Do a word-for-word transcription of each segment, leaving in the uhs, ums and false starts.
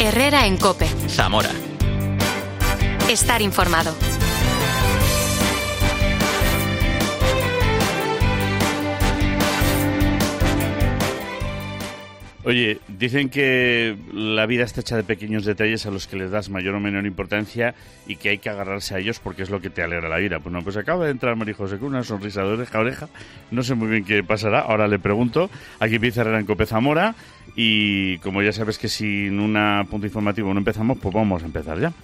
Herrera en COPE. Zamora. Estar informado. Oye, dicen que la vida está hecha de pequeños detalles a los que les das mayor o menor importancia y que hay que agarrarse a ellos porque es lo que te alegra la vida. Pues no, pues acaba de entrar María José con una sonrisa de oreja a oreja. No sé muy bien qué pasará. Ahora le pregunto. Aquí empieza Herrera en COPE Zamora y como ya sabes que sin un punto informativo no empezamos, pues vamos a empezar ya.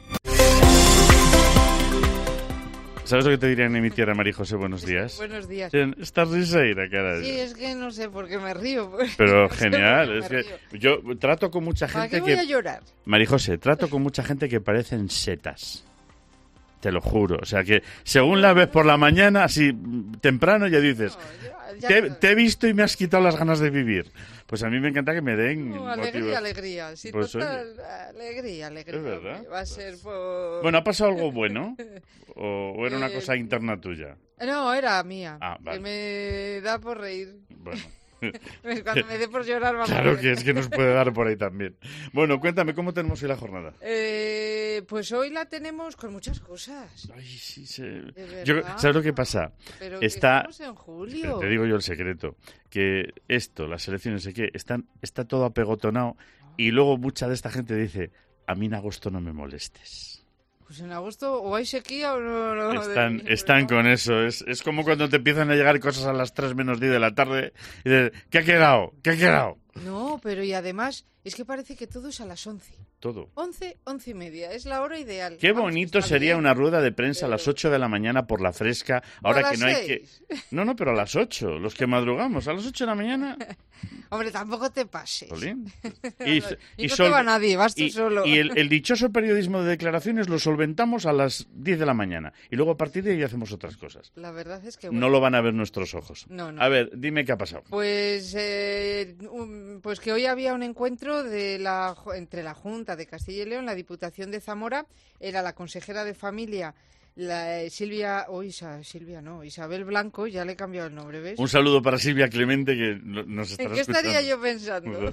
¿Sabes lo que te dirían en mi tierra, María José? Buenos días. Buenos días. Estás riseira, caray. Sí, es que no sé por qué me río. Pues. Pero no genial. Es que río. yo trato con mucha ¿Para gente qué voy que... a llorar? María José, trato con mucha gente que parecen setas. Te lo juro. O sea que según la ves por la mañana, así temprano, ya dices... No, ya, ya te, no. te he visto y me has quitado las ganas de vivir. Pues a mí me encanta que me den... No, alegría, motivos. alegría. Sí, Pues, total, alegría, alegría. Es verdad. Va a ser por... Bueno, ¿ha pasado algo bueno? ¿O, o era una Eh, cosa interna tuya? No, era mía. Ah, vale. Que me da por reír. Bueno... Cuando me dé por llorar, vamos Claro a ver. que es que nos puede dar por ahí también. Bueno, cuéntame, ¿cómo tenemos hoy la jornada? Eh, pues hoy la tenemos con muchas cosas. Ay, sí, sí. De Yo, verdad. ¿sabes lo que pasa? Pero que Está... estamos en julio. Te digo yo el secreto, que esto, las elecciones, sé qué, están, está todo apegotonado y luego mucha de esta gente dice, a mí en agosto no me molestes. Pues en agosto o hay sequía o no... no Están, de- están no. con eso, es, es como cuando te empiezan a llegar cosas a las tres menos diez de la tarde y dices, ¿qué ha quedado? ¿Qué ha quedado? No, pero y además es que parece que todo es a las once. Todo. Once, once y media, es la hora ideal. Qué Vamos, bonito está sería bien. una rueda de prensa a pero- las ocho de la mañana por la fresca, O ahora a que las no hay que... seis. No, no, pero a las ocho, los que madrugamos, a las ocho de la mañana... Hombre, tampoco te pases. Jolín. Y, no sol- te va nadie, vas tú y, solo. y el, el dichoso periodismo de declaraciones lo solventamos a las diez de la mañana y luego a partir de ahí hacemos otras cosas. La verdad es que... bueno, No lo van a ver nuestros ojos. No, no. A ver, dime qué ha pasado. Pues, eh, un- pues que hoy había un encuentro de la, ju- entre la Junta de Castilla y León, la Diputación de Zamora, era la consejera de Familia, la eh, Silvia, o Isa, Silvia no, Isabel Blanco, ya le he cambiado el nombre, ¿ves? Un saludo para Silvia Clemente que no- nos estará ¿En qué estaría escuchando. yo pensando?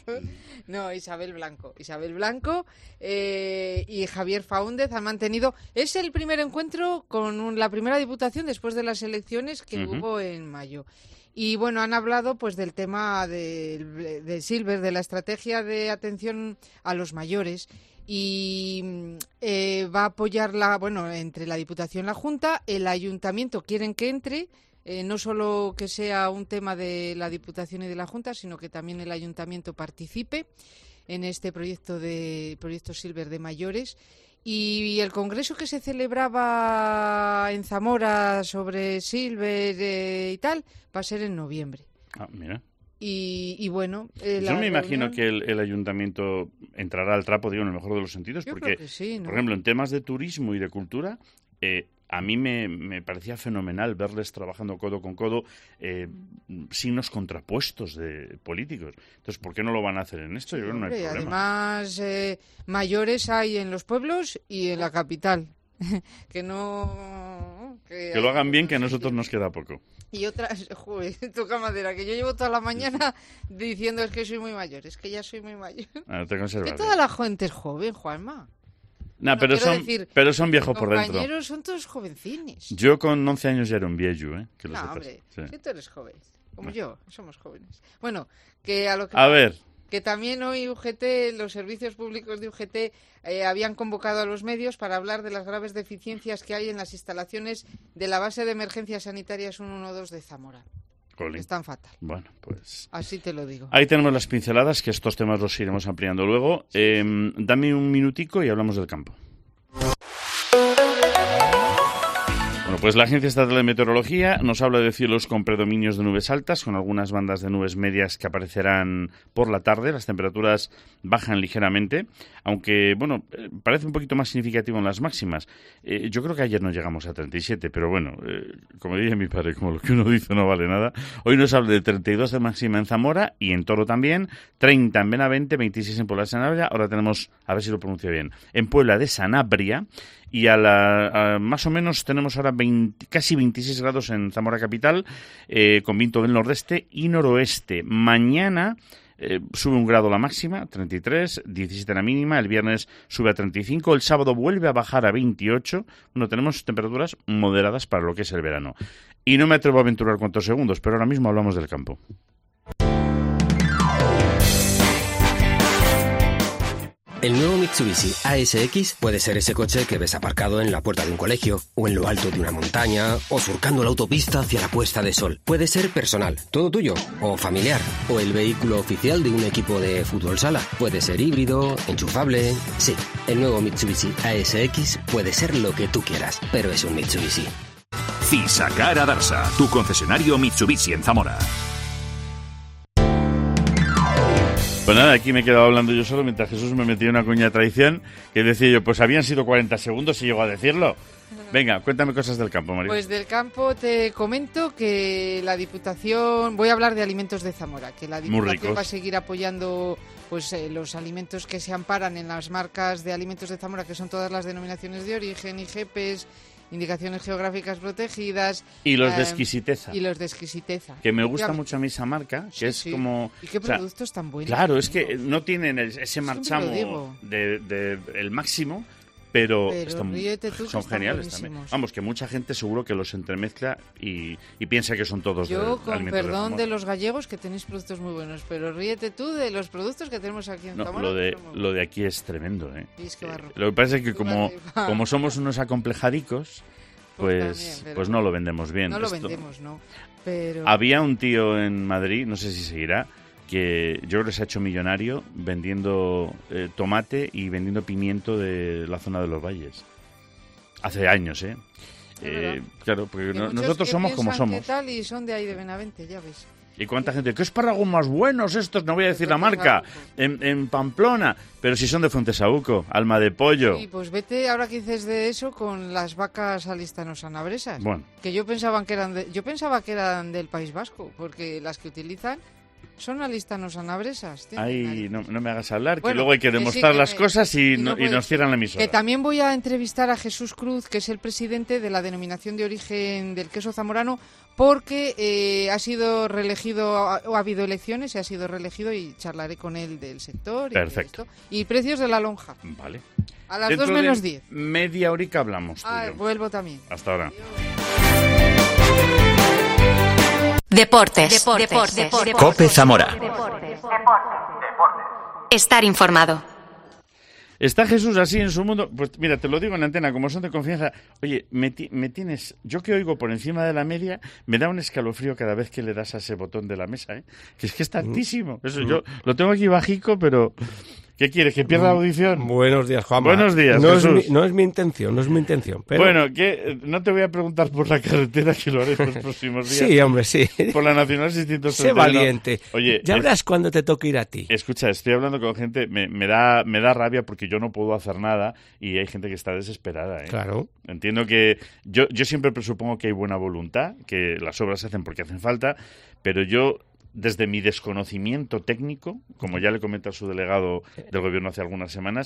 No, Isabel Blanco. Isabel Blanco eh, y Javier Faúndez han mantenido... Es el primer encuentro con un- la primera diputación después de las elecciones que Ujú. hubo en mayo. Y bueno, han hablado pues del tema del, del Silver, de la estrategia de atención a los mayores. Y mm, eh, va a apoyar la, bueno, entre la Diputación y la Junta, el Ayuntamiento quieren que entre, eh, no solo que sea un tema de la Diputación y de la Junta, sino que también el Ayuntamiento participe en este proyecto de proyecto Silver de mayores. Y el congreso que se celebraba en Zamora sobre Silver eh, y tal va a ser en noviembre. Ah, mira. Y, y bueno, eh, Yo la me imagino reunión- que el, el ayuntamiento entrará al trapo, digo, en el mejor de los sentidos, Yo porque, creo que sí, ¿no? por ejemplo, en temas de turismo y de cultura, eh, a mí me, me parecía fenomenal verles trabajando codo con codo, eh, signos contrapuestos de políticos. Entonces, ¿por qué no lo van a hacer en esto? Yo creo que no hay Hombre, problema. además, eh, mayores hay en los pueblos y en la capital. que no... Que lo hagan bien, que a nosotros nos queda poco. Y otras, joder, toca madera, que yo llevo toda la mañana diciendo es que soy muy mayor, es que ya soy muy mayor. Ah, te Es conservas que bien. toda la gente es joven, Juanma. Nah, no, pero, quiero son, decir, pero son viejos por dentro. Compañeros son todos jovencines. Yo con once años ya era un viejo, ¿eh? Que lo No, sepas. hombre, Sí. si tú eres joven, como yo, somos jóvenes. Bueno, que a lo que... A ver, Que también hoy U G T, los servicios públicos de U G T, eh, habían convocado a los medios para hablar de las graves deficiencias que hay en las instalaciones de la base de emergencias sanitarias ciento doce de Zamora. Colin. Están fatal, Bueno, pues... así te lo digo. Ahí tenemos las pinceladas, que estos temas los iremos ampliando luego. Eh, dame un minutico y hablamos del campo. Bueno, pues la Agencia Estatal de Meteorología nos habla de cielos con predominios de nubes altas, con algunas bandas de nubes medias que aparecerán por la tarde. Las temperaturas bajan ligeramente, aunque, bueno, eh, parece un poquito más significativo en las máximas. Eh, yo creo que ayer no llegamos a treinta y siete, pero bueno, eh, como dice mi padre, como lo que uno dice no vale nada. Hoy nos habla de treinta y dos de máxima en Zamora y en Toro también, treinta en Benavente, veintiséis en Puebla de Sanabria. Ahora tenemos, a ver si lo pronuncio bien, en Puebla de Sanabria. Y a la, a más o menos tenemos ahora veinte, casi veintiséis grados en Zamora capital, eh, con viento del nordeste y noroeste. Mañana eh, sube un grado la máxima, treinta y tres, diecisiete la mínima, el viernes sube a treinta y cinco, el sábado vuelve a bajar a veintiocho. Bueno, tenemos temperaturas moderadas para lo que es el verano. Y no me atrevo a aventurar cuántos segundos, pero ahora mismo hablamos del campo. El nuevo Mitsubishi A S X puede ser ese coche que ves aparcado en la puerta de un colegio, o en lo alto de una montaña, o surcando la autopista hacia la puesta de sol. Puede ser personal, todo tuyo, o familiar, o el vehículo oficial de un equipo de fútbol sala. Puede ser híbrido, enchufable... Sí, el nuevo Mitsubishi A S X puede ser lo que tú quieras, pero es un Mitsubishi. Fisacar Adarsa, tu concesionario Mitsubishi en Zamora. Pues nada, aquí me he quedado hablando yo solo mientras Jesús me metía una cuña de traición que decía yo, pues habían sido cuarenta segundos y llegó a decirlo. Venga, cuéntame cosas del campo, María. Pues del campo te comento que la Diputación, voy a hablar de alimentos de Zamora, que la Diputación va a seguir apoyando pues eh, los alimentos que se amparan en las marcas de alimentos de Zamora, que son todas las denominaciones de origen, I G Ps, indicaciones geográficas protegidas. Y los eh, de exquisiteza. Y los de exquisiteza. Que me gusta ya, mucho a mí esa marca, que sí, es sí. como... ¿Y qué productos o sea, tan buenos? Claro, es que no tienen el, ese marchamo de, de el máximo, pero, pero están, tú, son geniales también. Vamos, que mucha gente seguro que los entremezcla y, y piensa que son todos Yo, de, con perdón de, de los gallegos, que tenéis productos muy buenos, pero ríete tú de los productos que tenemos aquí en no, Zamora. Lo de, lo de aquí es tremendo, ¿eh? Es que eh lo que pasa es que como, como somos unos acomplejadicos, pues, pues, también, pues no lo vendemos bien. No lo Esto. vendemos, ¿no? Pero... Había un tío en Madrid, no sé si seguirá, que yo creo que se ha hecho millonario vendiendo eh, tomate y vendiendo pimiento de la zona de los valles. Hace años, ¿eh? eh claro, porque no, nosotros somos como somos. ¿Qué tal? Y son de ahí, de Benavente, ya ves. ¿Y cuánta gente? ¿Qué espárragos más buenos estos? No voy a decir la marca. En, en Pamplona. Pero si son de Fuentesaúco, alma de pollo. Sí, pues vete, ahora que dices de eso, con las vacas alistano-sanabresas. Bueno. Que yo pensaba que eran de, yo pensaba que eran del País Vasco, porque las que utilizan son alistano-sanabresas. Ay, no, no me hagas hablar, bueno, que luego hay que demostrar que sí, que las me, cosas y, no, y nos cierran la emisora. Que también voy a entrevistar a Jesús Cruz, que es el presidente de la denominación de origen del queso zamorano, porque eh, ha sido reelegido, o ha habido elecciones y ha sido reelegido, y charlaré con él del sector. Perfecto. Y, y precios de la lonja. Vale. A las dos menos diez. Media horica hablamos. Ah, vuelvo también. Hasta ahora. Adiós. Deportes. Deportes. Deportes. Deportes. Cope Zamora. Deportes. Estar informado. ¿Está Jesús así en su mundo? Pues mira, te lo digo en antena, como son de confianza. Oye, me, ti, me tienes... Yo que oigo por encima de la media, me da un escalofrío cada vez que le das a ese botón de la mesa, ¿eh? Que es que es altísimo. Eso, yo lo tengo aquí bajico, pero... ¿Qué quieres? ¿Que pierda la audición? Buenos días, Juanma. Buenos días, no Jesús. Es mi, no es mi intención, no es mi intención. Pero... Bueno, que no te voy a preguntar por la carretera, que lo haré los próximos días. Sí, hombre, sí. Por la Nacional seiscientos treinta y uno. Sé valiente. Oye, ya es... verás cuando te toque ir a ti. Escucha, estoy hablando con gente, me, me, da, me da rabia porque yo no puedo hacer nada y hay gente que está desesperada, ¿eh? Claro. Entiendo que... Yo, yo siempre presupongo que hay buena voluntad, que las obras se hacen porque hacen falta, pero yo... Desde mi desconocimiento técnico, como ya le comenté a su delegado del gobierno hace algunas semanas,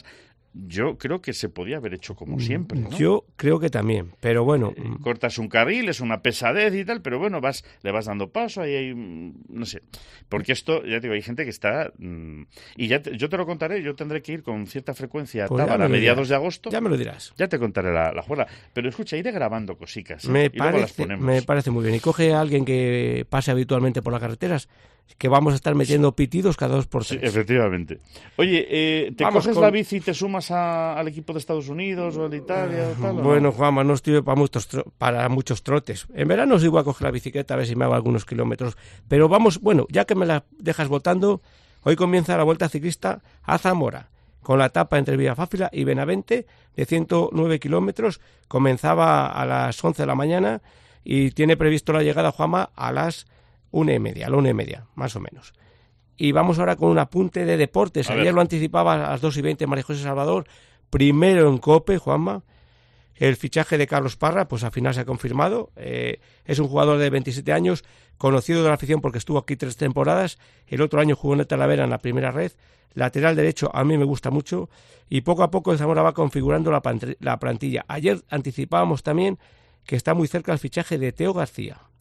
yo creo que se podía haber hecho como siempre, ¿no? Yo creo que también, pero bueno... Eh, cortas un carril, es una pesadez y tal, pero bueno, vas le vas dando paso, ahí hay... no sé. Porque esto, ya te digo, hay gente que está... Mmm, y ya te, yo te lo contaré, yo tendré que ir con cierta frecuencia a pues Tábara a mediados de agosto. Ya me lo dirás. Ya te contaré la, la juega. Pero escucha, iré grabando cositas, ¿eh? Me, y parece, luego las ponemos. Me parece muy bien. Y coge a alguien que pase habitualmente por las carreteras, que vamos a estar metiendo pitidos cada dos por tres. Sí, efectivamente. Oye, eh, ¿te vamos coges con... la bici y te sumas a, al equipo de Estados Unidos o de Italia? Uh, o tal, bueno, ¿o no? Juanma, no estoy para muchos, tro- para muchos trotes. En verano sí voy a coger la bicicleta a ver si me hago algunos kilómetros. Pero vamos, bueno, ya que me la dejas votando, hoy comienza la Vuelta Ciclista a Zamora, con la etapa entre Villafáfila y Benavente de ciento nueve kilómetros. Comenzaba a las once de la mañana y tiene previsto la llegada, Juanma, a las una y media, a la una y media, más o menos. Y vamos ahora con un apunte de deportes. A Ayer ver. Lo anticipaba a las dos y veinte María José Salvador. Primero en COPE, Juanma, el fichaje de Carlos Parra, pues al final se ha confirmado. Eh, es un jugador de veintisiete años, conocido de la afición porque estuvo aquí tres temporadas. El otro año jugó en el Talavera en la primera red. Lateral derecho, a mí me gusta mucho. Y poco a poco el Zamora va configurando la, pant- la plantilla. Ayer anticipábamos también que está muy cerca el fichaje de Teo García.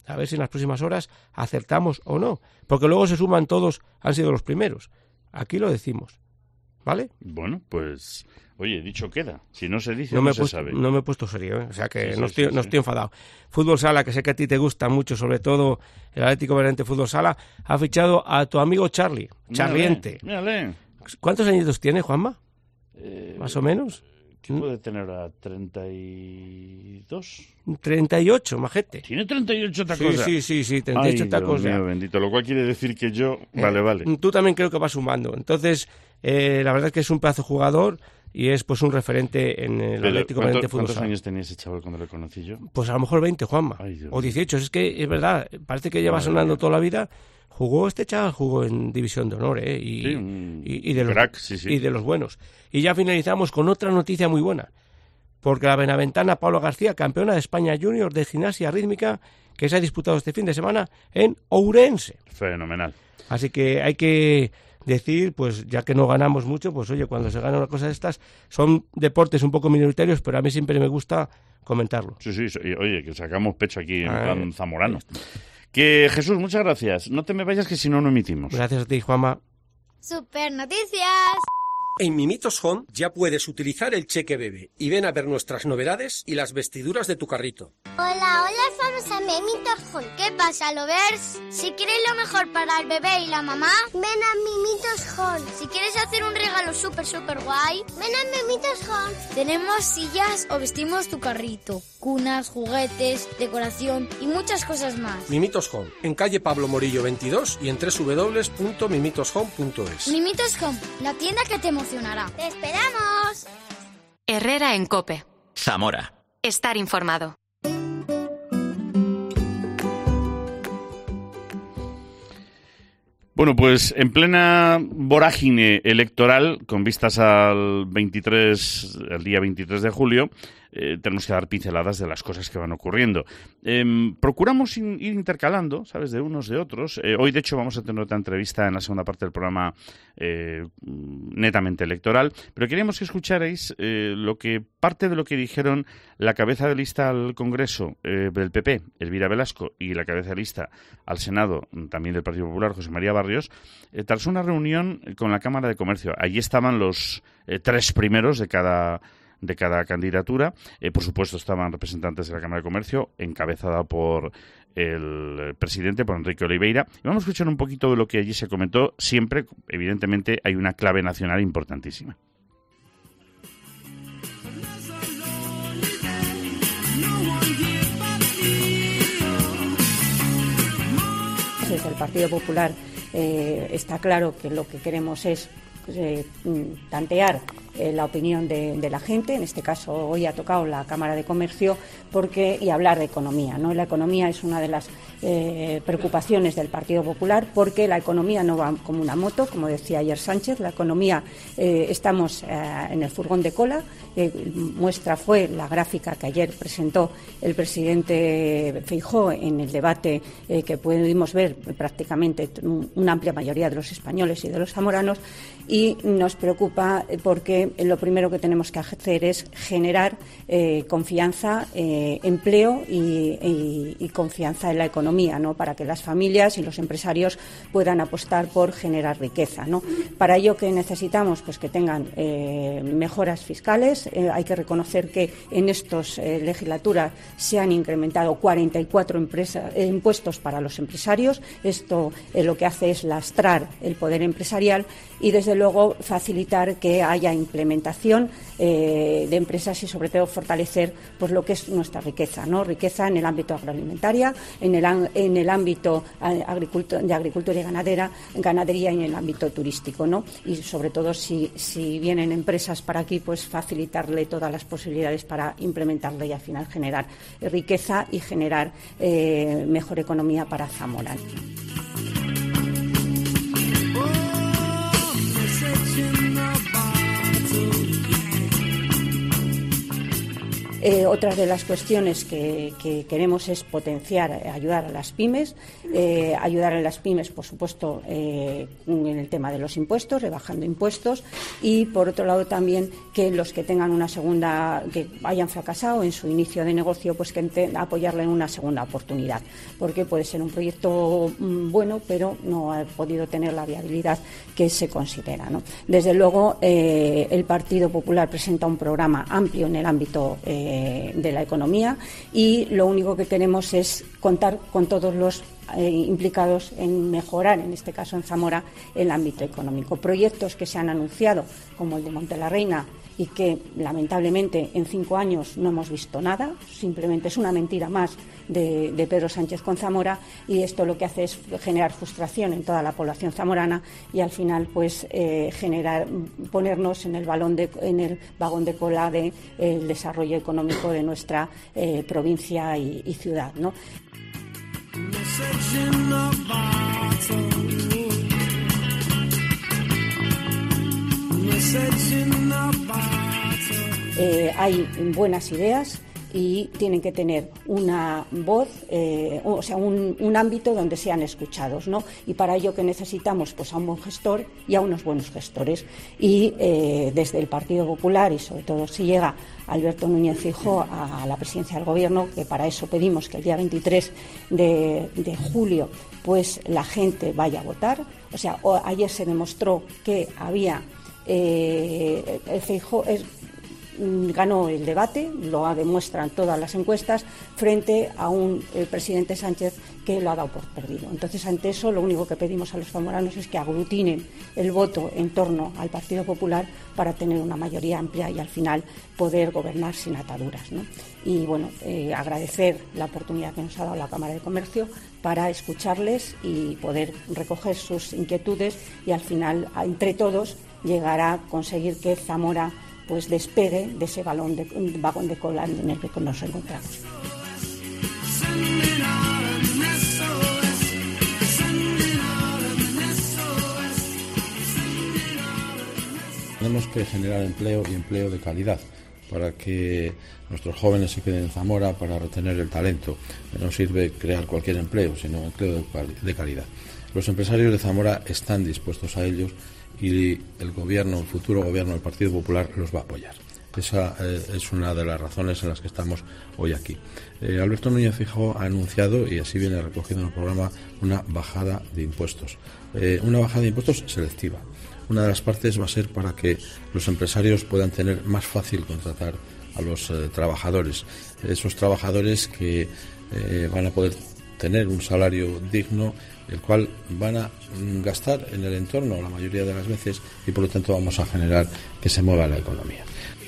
A ver si en las próximas horas acertamos o no. Porque luego se suman todos, han sido los primeros. Aquí lo decimos. ¿Vale? Bueno, pues, oye, dicho queda. Si no se dice, no, no me se puesto, sabe. No me he puesto serio, ¿eh? O sea que sí, no, sí, estoy, sí, no sí. estoy enfadado. Fútbol Sala, que sé que a ti te gusta mucho, sobre todo el Atlético Benavente Fútbol Sala, ha fichado a tu amigo Charlie, Charliente. Mírale. ¿Cuántos añitos tiene, Juanma? Eh, ¿Más o menos? ¿Qué puede tener a treinta y dos? treinta y ocho, majete. ¿Tiene treinta y ocho tacos Sí, ya? sí, sí, sí, treinta y ocho Ay, tacos Dios ya. mío, bendito, lo cual quiere decir que yo... Eh, vale, vale. Tú también creo que vas sumando. Entonces, eh, la verdad es que es un pedazo de jugador y es pues un referente en el Pero, Atlético ¿cuánto- Benavente Fútbol ¿Cuántos Sala. años tenía ese chaval cuando lo conocí yo? Pues a lo mejor veinte, Juanma. Ay, Dios O dieciocho. Es que es verdad, parece que lleva Madre sonando mía. toda la vida. Jugó este chaval, jugó en División de Honor, ¿eh? Y, Sí, un y, y de los, crack, sí, sí. y de los buenos. Y ya finalizamos con otra noticia muy buena. Porque la benaventana Paula García, campeona de España Junior de gimnasia rítmica, que se ha disputado este fin de semana en Ourense. Fenomenal. Así que hay que decir, pues ya que no ganamos mucho, pues oye, cuando se gana una cosa de estas, son deportes un poco minoritarios, pero a mí siempre me gusta comentarlo. Sí, sí, sí. Oye, que sacamos pecho aquí en Ay. plan zamorano. Que Jesús, muchas gracias. No te me vayas que si no, no emitimos. Gracias a ti, Juanma. Super noticias. En Mimitos Home ya puedes utilizar el cheque bebé y ven a ver nuestras novedades y las vestiduras de tu carrito. Hola, hola, somos a Mimitos Home. ¿Qué pasa, lovers? Si quieres lo mejor para el bebé y la mamá, ven a Mimitos Home. Si quieres hacer un regalo súper, súper guay, ven a Mimitos Home. Tenemos sillas o vestimos tu carrito, cunas, juguetes, decoración y muchas cosas más. Mimitos Home, en calle Pablo Morillo veintidós y en doble u doble u doble u punto mimitos home punto es. Mimitos Home, la tienda que te emocionará. ¡Te esperamos! Herrera en COPE. Zamora. Estar informado. Bueno, pues en plena vorágine electoral, con vistas al veintitrés, al día veintitrés de julio, eh, tenemos que dar pinceladas de las cosas que van ocurriendo. Eh, procuramos in, ir intercalando, ¿sabes?, de unos de otros. Eh, hoy, de hecho, vamos a tener otra entrevista en la segunda parte del programa eh, netamente electoral, pero queríamos que escucharais eh, lo que parte de lo que dijeron la cabeza de lista al Congreso eh, del P P, Elvira Velasco, y la cabeza de lista al Senado, también del Partido Popular, José María Barrios, eh, tras una reunión con la Cámara de Comercio. Allí estaban los eh, tres primeros de cada de cada candidatura. Eh, por supuesto, estaban representantes de la Cámara de Comercio, encabezada por el presidente, por Enrique Oliveira. Y vamos a escuchar un poquito de lo que allí se comentó. Siempre, evidentemente, hay una clave nacional importantísima. Desde el Partido Popular eh, está claro que lo que queremos es eh, tantear eh, la opinión de, de la gente. En este caso hoy ha tocado la Cámara de Comercio porque y hablar de economía, ¿no? La economía es una de las eh, preocupaciones del Partido Popular porque la economía no va como una moto, como decía ayer Sánchez. La economía eh, estamos eh, en el furgón de cola. Eh, muestra fue la gráfica que ayer presentó el presidente Feijóo en el debate eh, que pudimos ver prácticamente una amplia mayoría de los españoles y de los zamoranos, y nos preocupa porque lo primero que tenemos que hacer es generar eh, confianza, eh, empleo y, y, y confianza en la economía, ¿no?, para que las familias y los empresarios puedan apostar por generar riqueza, ¿no? Para ello, ¿qué necesitamos? Pues que tengan eh, mejoras fiscales. Eh, hay que reconocer que en estas eh, legislaturas se han incrementado cuarenta y cuatro empresa, eh, impuestos para los empresarios. Esto eh, lo que hace es lastrar el poder empresarial y, desde luego, facilitar que haya implementación eh, de empresas y, sobre todo, fortalecer pues lo que es nuestra riqueza, ¿no? Riqueza en el ámbito agroalimentaria, en el, en el ámbito agricultor, de agricultura y ganadera, ganadería y en el ámbito turístico, ¿no? Y, sobre todo, si, si vienen empresas para aquí, pues facilitarle todas las posibilidades para implementarla y, al final, generar riqueza y generar eh, mejor economía para Zamora. Eh, otras de las cuestiones que, que queremos es potenciar, ayudar a las pymes, eh, ayudar a las pymes, por supuesto, eh, en el tema de los impuestos, rebajando impuestos, y por otro lado también que los que tengan una segunda, que hayan fracasado en su inicio de negocio, pues que ente, apoyarle en una segunda oportunidad, porque puede ser un proyecto mm, bueno, pero no ha podido tener la viabilidad que se considera, ¿no? Desde luego, eh, el Partido Popular presenta un programa amplio en el ámbito eh, de la economía, y lo único que queremos es contar con todos los eh, implicados en mejorar, en este caso en Zamora, el ámbito económico. Proyectos que se han anunciado, como el de Monte la Reina, y que lamentablemente en cinco años no hemos visto nada, simplemente es una mentira más de, de Pedro Sánchez con Zamora, y esto lo que hace es generar frustración en toda la población zamorana y al final pues eh, generar, ponernos en el, balón de, en el vagón de cola del de, eh, desarrollo económico de nuestra eh, provincia y, y ciudad, ¿no? Eh, hay buenas ideas y tienen que tener una voz, eh, o sea, un, un ámbito donde sean escuchados, ¿no? Y para ello que necesitamos, pues, a un buen gestor y a unos buenos gestores. Y eh, desde el Partido Popular, y sobre todo si llega Alberto Núñez Feijóo a, a la presidencia del Gobierno, que para eso pedimos que el día veintitrés de, de julio, pues, la gente vaya a votar. O sea, o, ayer se demostró que había eh, el Feijóo es, ganó el debate, lo demuestran todas las encuestas, frente a un el presidente Sánchez que lo ha dado por perdido. Entonces, ante eso, lo único que pedimos a los zamoranos es que aglutinen el voto en torno al Partido Popular para tener una mayoría amplia y al final poder gobernar sin ataduras, ¿no? Y bueno, eh, agradecer la oportunidad que nos ha dado la Cámara de Comercio para escucharles y poder recoger sus inquietudes, y al final, entre todos, llegar a conseguir que Zamora pues despegue de ese balón de, vagón de cola en el que nos encontramos. Tenemos que generar empleo y empleo de calidad para que nuestros jóvenes se queden en Zamora, para retener el talento. No sirve crear cualquier empleo, sino empleo de calidad. Los empresarios de Zamora están dispuestos a ellos, y el gobierno, el futuro gobierno del Partido Popular los va a apoyar. Esa eh, es una de las razones en las que estamos hoy aquí. Eh, Alberto Núñez Feijóo ha anunciado, y así viene recogido en el programa, una bajada de impuestos. Eh, una bajada de impuestos selectiva. Una de las partes va a ser para que los empresarios puedan tener más fácil contratar a los eh, trabajadores. Esos trabajadores que eh, van a poder tener un salario digno, el cual van a gastar en el entorno la mayoría de las veces, y por lo tanto vamos a generar que se mueva la economía.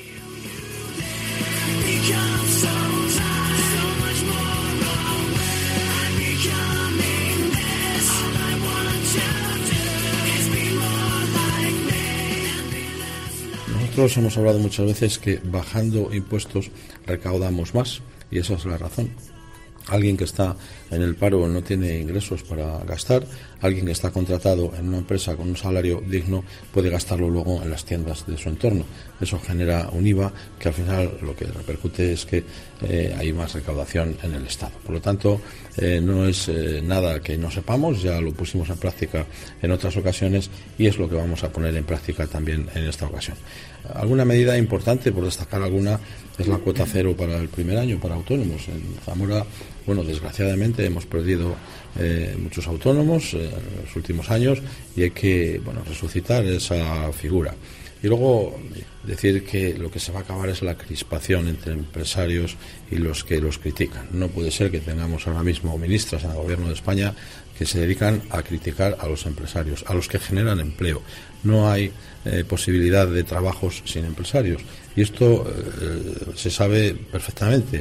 Nosotros hemos hablado muchas veces que bajando impuestos recaudamos más, y esa es la razón. Alguien que está en el paro no tiene ingresos para gastar. Alguien que está contratado en una empresa con un salario digno puede gastarlo luego en las tiendas de su entorno. Eso genera un I V A que al final lo que repercute es que eh, hay más recaudación en el Estado. Por lo tanto, eh, no es eh, nada que no sepamos, ya lo pusimos en práctica en otras ocasiones y es lo que vamos a poner en práctica también en esta ocasión. Alguna medida importante, por destacar alguna, es la cuota cero para el primer año para autónomos. En Zamora, bueno, desgraciadamente hemos perdido eh, muchos autónomos eh, en los últimos años y hay que, bueno, resucitar esa figura. Y luego decir que lo que se va a acabar es la crispación entre empresarios y los que los critican. No puede ser que tengamos ahora mismo ministras en el Gobierno de España que se dedican a criticar a los empresarios, a los que generan empleo. No hay eh, posibilidad de trabajos sin empresarios. Y esto eh, se sabe perfectamente.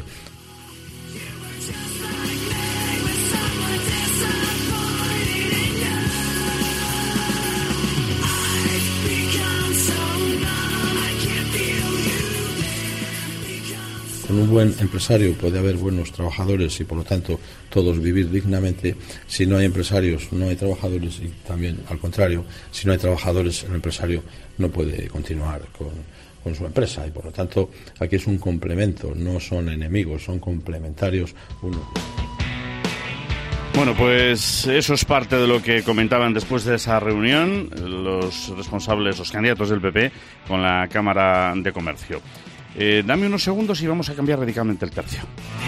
Con un buen empresario puede haber buenos trabajadores y por lo tanto todos vivir dignamente. Si no hay empresarios no hay trabajadores y también al contrario, si no hay trabajadores el empresario no puede continuar con, con su empresa, y por lo tanto aquí es un complemento, no son enemigos, son complementarios uno. Bueno, pues eso es parte de lo que comentaban después de esa reunión los responsables, los candidatos del P P con la Cámara de Comercio. Eh, dame unos segundos y vamos a cambiar radicalmente el tercio.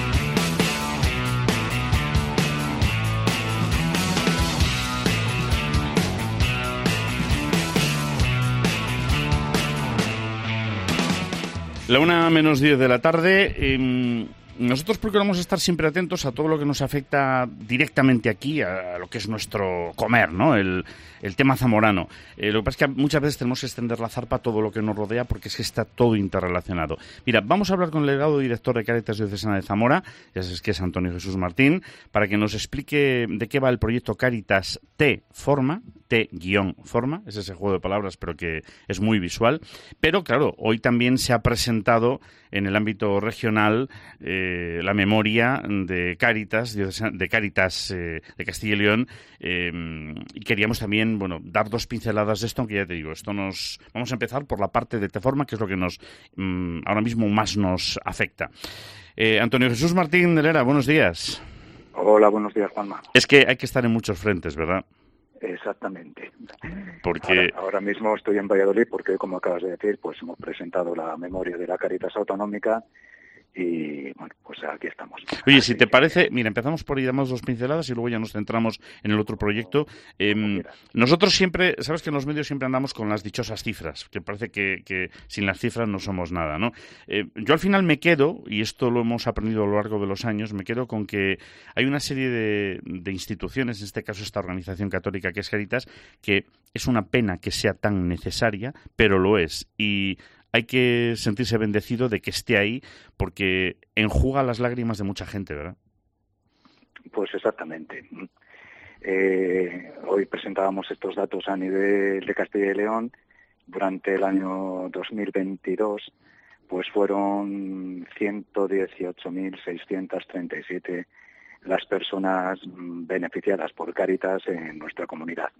La una menos diez de la tarde. Eh, Nosotros procuramos estar siempre atentos a todo lo que nos afecta directamente aquí, a lo que es nuestro comer, ¿no? El, el tema zamorano. Eh, lo que pasa es que muchas veces tenemos que extender la zarpa a todo lo que nos rodea porque es que está todo interrelacionado. Mira, vamos a hablar con el delegado director de Cáritas Diocesana de Zamora, ya sabes que es Antonio Jesús Martín, para que nos explique de qué va el proyecto Cáritas T Forma, T-Forma, es ese juego de palabras, pero que es muy visual. Pero, claro, hoy también se ha presentado en el ámbito regional eh, la memoria de Cáritas, de Cáritas eh, de Castilla y León, eh, y queríamos también, bueno, dar dos pinceladas de esto, aunque ya te digo, esto nos vamos a empezar por la parte de T-Forma, que es lo que nos mm, ahora mismo más nos afecta. Eh, Antonio Jesús Martín de Lera, buenos días. Hola, buenos días, Juanma. Es que hay que estar en muchos frentes, ¿verdad? Exactamente. Porque ahora, ahora mismo estoy en Valladolid porque, como acabas de decir, pues hemos presentado la memoria de la Cáritas Autonómica y, bueno, pues aquí estamos. Oye, Así si te que... parece, mira, empezamos por ahí, damos dos pinceladas y luego ya nos centramos en el otro proyecto. Eh, nosotros siempre, sabes que en los medios siempre andamos con las dichosas cifras, que parece que, que sin las cifras no somos nada, ¿no? Eh, yo al final me quedo, y esto lo hemos aprendido a lo largo de los años, me quedo con que hay una serie de, de instituciones, en este caso esta organización católica que es Cáritas, que es una pena que sea tan necesaria, pero lo es. Y hay que sentirse bendecido de que esté ahí porque enjuga las lágrimas de mucha gente, ¿verdad? Pues exactamente. Eh, hoy presentábamos estos datos a nivel de Castilla y León. Durante el año dos mil veintidós, pues fueron ciento dieciocho mil seiscientos treinta y siete las personas beneficiadas por Cáritas en nuestra comunidad.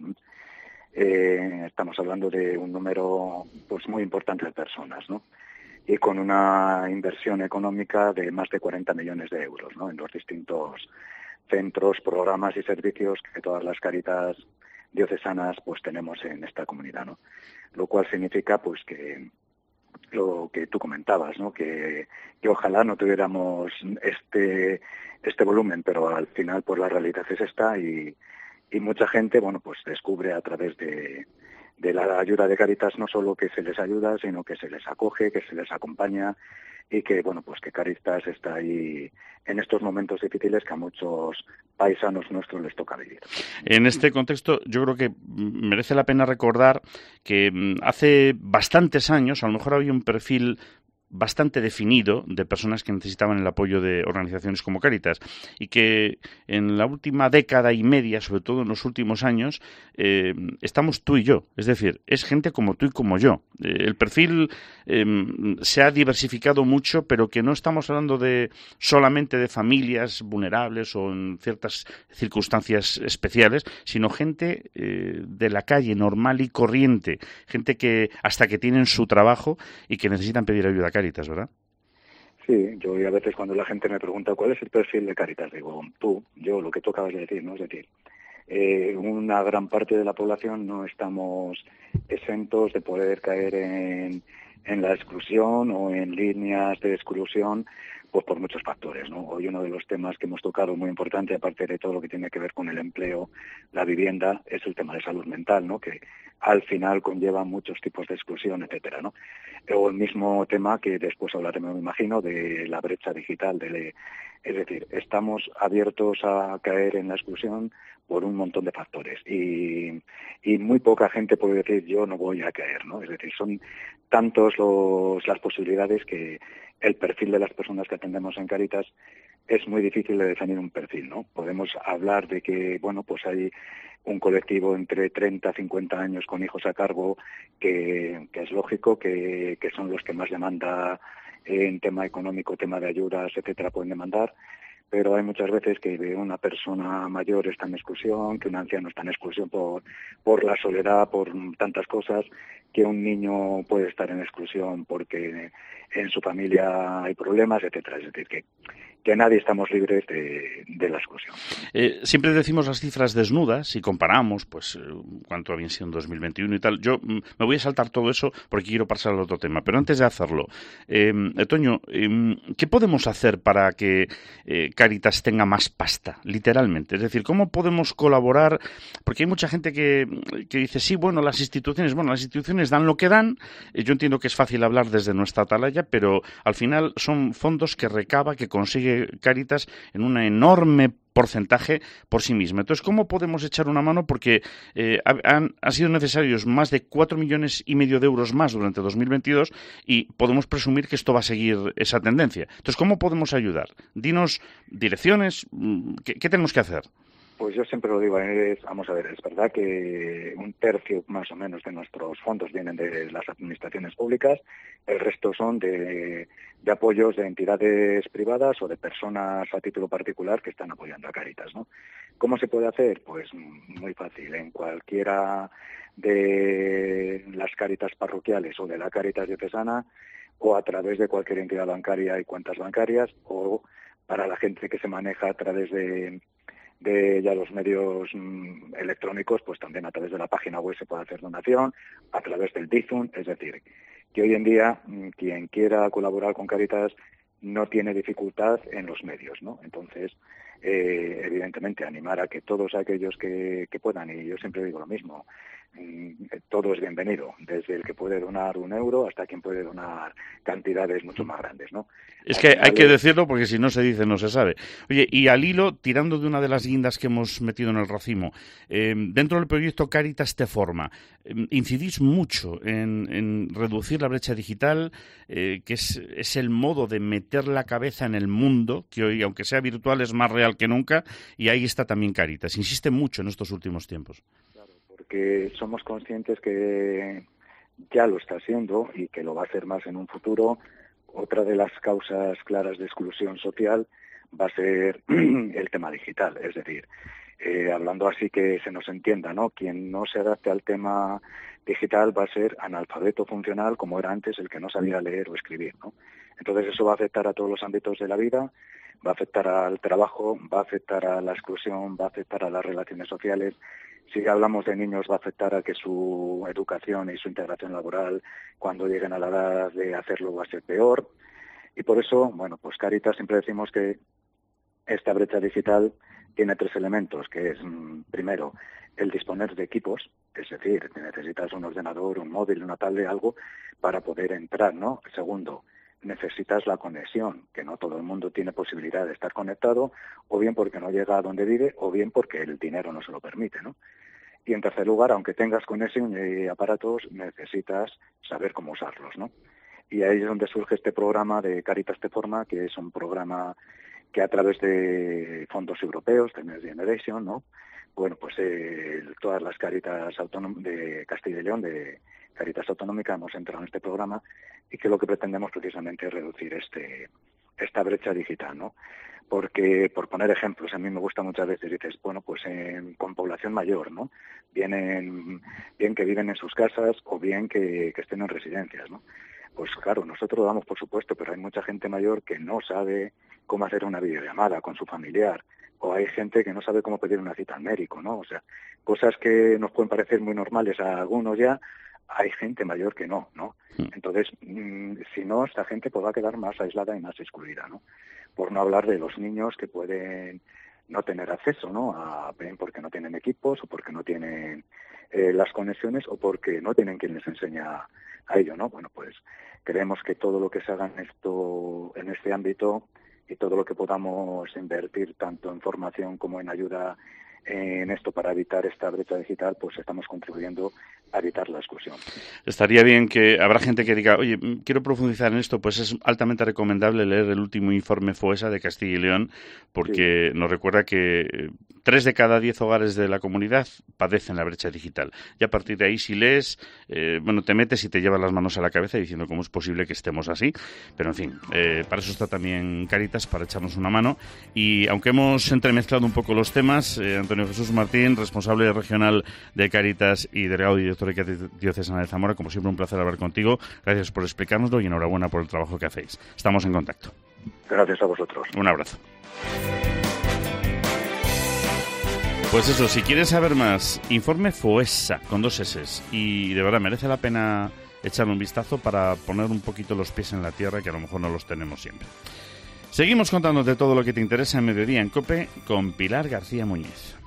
Eh, estamos hablando de un número pues muy importante de personas, ¿no? Y con una inversión económica de más de cuarenta millones de euros, ¿no? En los distintos centros, programas y servicios que todas las Cáritas diocesanas pues tenemos en esta comunidad, ¿no? Lo cual significa pues que lo que tú comentabas, ¿no? Que, que ojalá no tuviéramos este este volumen, pero al final pues la realidad es esta y Y mucha gente, bueno, pues descubre a través de, de la ayuda de Cáritas no solo que se les ayuda, sino que se les acoge, que se les acompaña y que, bueno, pues que Cáritas está ahí en estos momentos difíciles que a muchos paisanos nuestros les toca vivir. En este contexto, yo creo que merece la pena recordar que hace bastantes años, a lo mejor había un perfil bastante definido de personas que necesitaban el apoyo de organizaciones como Cáritas y que en la última década y media, sobre todo en los últimos años, eh, estamos tú y yo, es decir, es gente como tú y como yo. Eh, el perfil eh, se ha diversificado mucho, pero que no estamos hablando de solamente de familias vulnerables o en ciertas circunstancias especiales, sino gente eh, de la calle, normal y corriente, gente que hasta que tienen su trabajo y que necesitan pedir ayuda a Cáritas, ¿verdad? Sí, yo a veces cuando la gente me pregunta cuál es el perfil de Cáritas, digo, tú, yo, lo que tú acabas de decir, ¿no? Es decir, eh, una gran parte de la población no estamos exentos de poder caer en, en la exclusión o en líneas de exclusión, pues por muchos factores, ¿no? Hoy uno de los temas que hemos tocado muy importante, aparte de todo lo que tiene que ver con el empleo, la vivienda, es el tema de salud mental, ¿no? Que al final conlleva muchos tipos de exclusión, etcétera, ¿no? O el mismo tema que después hablaremos, me imagino, de la brecha digital, de, es decir, estamos abiertos a caer en la exclusión por un montón de factores y, y muy poca gente puede decir yo no voy a caer, ¿no? Es decir, son tantos los, las posibilidades que el perfil de las personas que atendemos en Cáritas es muy difícil de definir un perfil, ¿no? Podemos hablar de que, bueno, pues hay un colectivo entre treinta a cincuenta años con hijos a cargo que, que es lógico que, que son los que más demanda en tema económico, tema de ayudas, etcétera, pueden demandar, pero hay muchas veces que una persona mayor está en exclusión, que un anciano está en exclusión por, por la soledad, por tantas cosas, que un niño puede estar en exclusión porque en su familia hay problemas, etcétera. Es decir, que, que nadie estamos libres de, de la exclusión. Eh, siempre decimos las cifras desnudas y comparamos, pues, eh, cuánto habían sido en dos mil veintiuno y tal. Yo mm, me voy a saltar todo eso porque quiero pasar al otro tema, pero antes de hacerlo, eh, Toño, eh, ¿qué podemos hacer para que eh, Cáritas tenga más pasta, literalmente? Es decir, ¿cómo podemos colaborar? Porque hay mucha gente que, que dice, sí, bueno, las instituciones, bueno, las instituciones dan lo que dan. Eh, yo entiendo que es fácil hablar desde nuestra atalaya, pero al final son fondos que recaba, que consigue Cáritas en un enorme porcentaje por sí misma. Entonces, ¿cómo podemos echar una mano? Porque eh, han, han sido necesarios más de cuatro millones y medio de euros más durante dos mil veintidós y podemos presumir que esto va a seguir esa tendencia. Entonces, ¿cómo podemos ayudar? Dinos direcciones, ¿qué, qué tenemos que hacer? Pues yo siempre lo digo, es, vamos a ver, es verdad que un tercio más o menos de nuestros fondos vienen de las administraciones públicas, el resto son de, de apoyos de entidades privadas o de personas a título particular que están apoyando a Cáritas, ¿no? ¿Cómo se puede hacer? Pues muy fácil, en cualquiera de las Cáritas parroquiales o de la Cáritas diocesana o a través de cualquier entidad bancaria y cuentas bancarias o para la gente que se maneja a través de de ya los medios mmm, electrónicos, pues también a través de la página web se puede hacer donación, a través del Bizum, es decir, que hoy en día mmm, quien quiera colaborar con Cáritas no tiene dificultad en los medios, ¿no? Entonces, eh, evidentemente, animar a que todos aquellos que, que puedan, y yo siempre digo lo mismo, mmm, todo es bienvenido, desde el que puede donar un euro hasta quien puede donar cantidades mucho más grandes, ¿no? Es que hay que decirlo porque si no se dice no se sabe. Oye, y al hilo, tirando de una de las guindas que hemos metido en el racimo, eh, dentro del proyecto Cáritas te forma, eh, incidís mucho en, en reducir la brecha digital, eh, que es, es el modo de meter la cabeza en el mundo, que hoy, aunque sea virtual, es más real que nunca, y ahí está también Cáritas. Insiste mucho en estos últimos tiempos. Claro, porque somos conscientes que ya lo está haciendo y que lo va a hacer más en un futuro. Otra de las causas claras de exclusión social va a ser el tema digital, es decir, eh, hablando así que se nos entienda, ¿no? Quien no se adapte al tema digital va a ser analfabeto funcional, como era antes el que no sabía leer o escribir, ¿no? Entonces eso va a afectar a todos los ámbitos de la vida, va a afectar al trabajo, va a afectar a la exclusión, va a afectar a las relaciones sociales. Si hablamos de niños, va a afectar a que su educación y su integración laboral, cuando lleguen a la edad de hacerlo, va a ser peor. Y por eso, bueno, pues Cáritas siempre decimos que esta brecha digital tiene tres elementos, que es, primero, el disponer de equipos, es decir, necesitas un ordenador, un móvil, una tablet, algo para poder entrar, ¿no? Segundo, necesitas la conexión, que no todo el mundo tiene posibilidad de estar conectado, o bien porque no llega a donde vive, o bien porque el dinero no se lo permite, ¿no? Y en tercer lugar, aunque tengas conexión y aparatos, necesitas saber cómo usarlos, ¿no? Y ahí es donde surge este programa de Cáritas te forma, que es un programa que a través de fondos europeos, de Next Generation, ¿no? Bueno, pues eh, todas las Cáritas autónomas de Castilla y León, de Cáritas Autonómica, hemos entrado en este programa y que lo que pretendemos precisamente es reducir este esta brecha digital, ¿no? Porque, por poner ejemplos, a mí me gusta muchas veces, dices, bueno, pues eh, con población mayor, ¿no? Bien, bien que viven en sus casas o bien que, que estén en residencias, ¿no? Pues claro, nosotros lo damos por supuesto, pero hay mucha gente mayor que no sabe cómo hacer una videollamada con su familiar, o hay gente que no sabe cómo pedir una cita al médico, ¿no? O sea, cosas que nos pueden parecer muy normales a algunos ya, hay gente mayor que no, ¿no? Entonces, mmm, si no, esta gente pues va a quedar más aislada y más excluida, ¿no? Por no hablar de los niños que pueden no tener acceso, ¿no? A, bien porque no tienen equipos o porque no tienen eh, las conexiones o porque no tienen quien les enseña a ello, ¿no? Bueno, pues creemos que todo lo que se haga en esto, en este ámbito y todo lo que podamos invertir tanto en formación como en ayuda en esto para evitar esta brecha digital, pues estamos contribuyendo a evitar la exclusión. Estaría bien que habrá gente que diga, oye, quiero profundizar en esto, pues es altamente recomendable leer el último informe FOESA de Castilla y León, porque sí. nos recuerda que tres de cada diez hogares de la comunidad padecen la brecha digital. Y a partir de ahí, si lees, eh, bueno, te metes y te llevas las manos a la cabeza diciendo cómo es posible que estemos así. Pero en fin, eh, para eso está también Cáritas, para echarnos una mano. Y aunque hemos entremezclado un poco los temas, eh, Antonio Jesús Martín, responsable regional de Cáritas y delegado y director de Diocesana de Zamora, como siempre un placer hablar contigo. Gracias por explicárnoslo y enhorabuena por el trabajo que hacéis. Estamos en contacto. Gracias a vosotros. Un abrazo. Pues eso, si quieres saber más, informe FOESA con dos S, y de verdad merece la pena echarle un vistazo para poner un poquito los pies en la tierra, que a lo mejor no los tenemos siempre. Seguimos contándote todo lo que te interesa en Mediodía en COPE con Pilar García Muñiz.